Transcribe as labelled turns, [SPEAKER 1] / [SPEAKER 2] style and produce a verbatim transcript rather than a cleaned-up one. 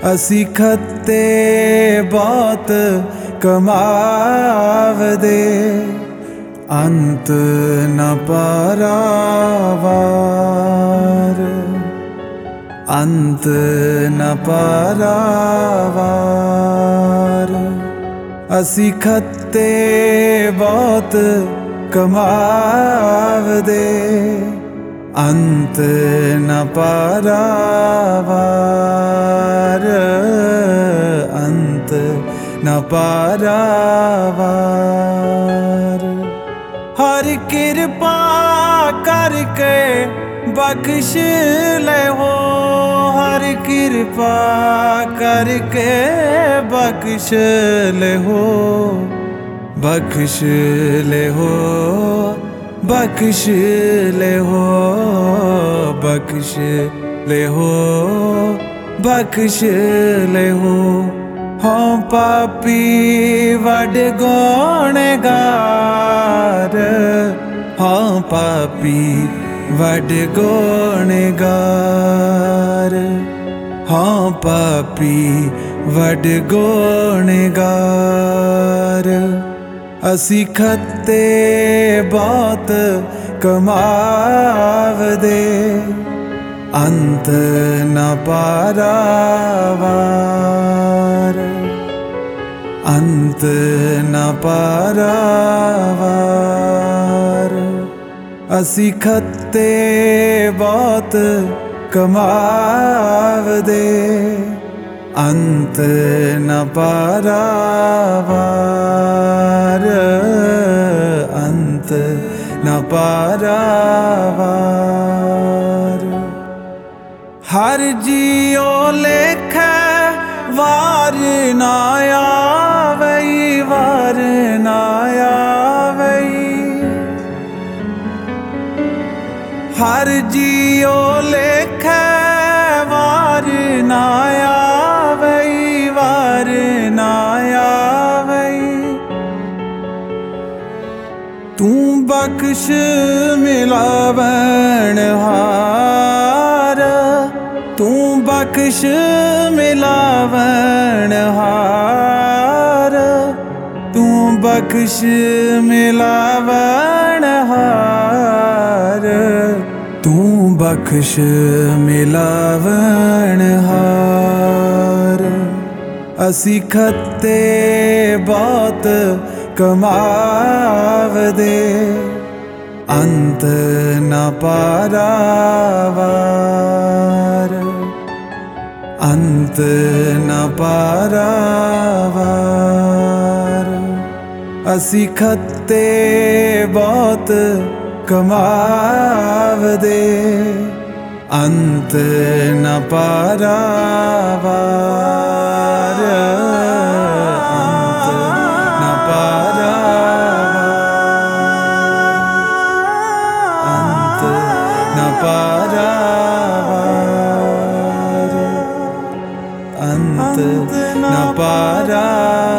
[SPEAKER 1] असी खत्ते बहुत कमावदे, अंत न पारावार, अंत न पारावार। असी खत्ते बहुत कमावदे, अंत न पारावार, अंत न पारावार। हर कृपा करके बख्श ले हो, हर कृपा करके बख्श ले हो, बख्श ले हो, बख्श ले हो, बख्श ले हो, बख्श ले हो। हाँ पापी वड गुनहगार, हाँ पापी वड गुनहगार, हाँ पापी वड गुनहगार। असी खत्ते बहुत कमावदे, अंत न पारावार, अंत न पारावार। असी खत्ते बहुत कमावदे, अंत न पारावार, अंत न पारावार। हर जियो लेखै वार ना आवई, वार ना आवई। हर जियो लेखै वार ना आवई, वार ना आवई। तू बख्श मिलावनहार, तू बख्श मिलावनहार, तू बख्श मिलावनहार, तू बख्श मिलावनहार। असी खत्ते बहुत कमावदे, अंत न पारावार, अंत न पारावार। असी खत्ते बहुत कमावदे, अंत न पारावार, अंत न पारावार, अंत न पारावार, अंत न पारावार।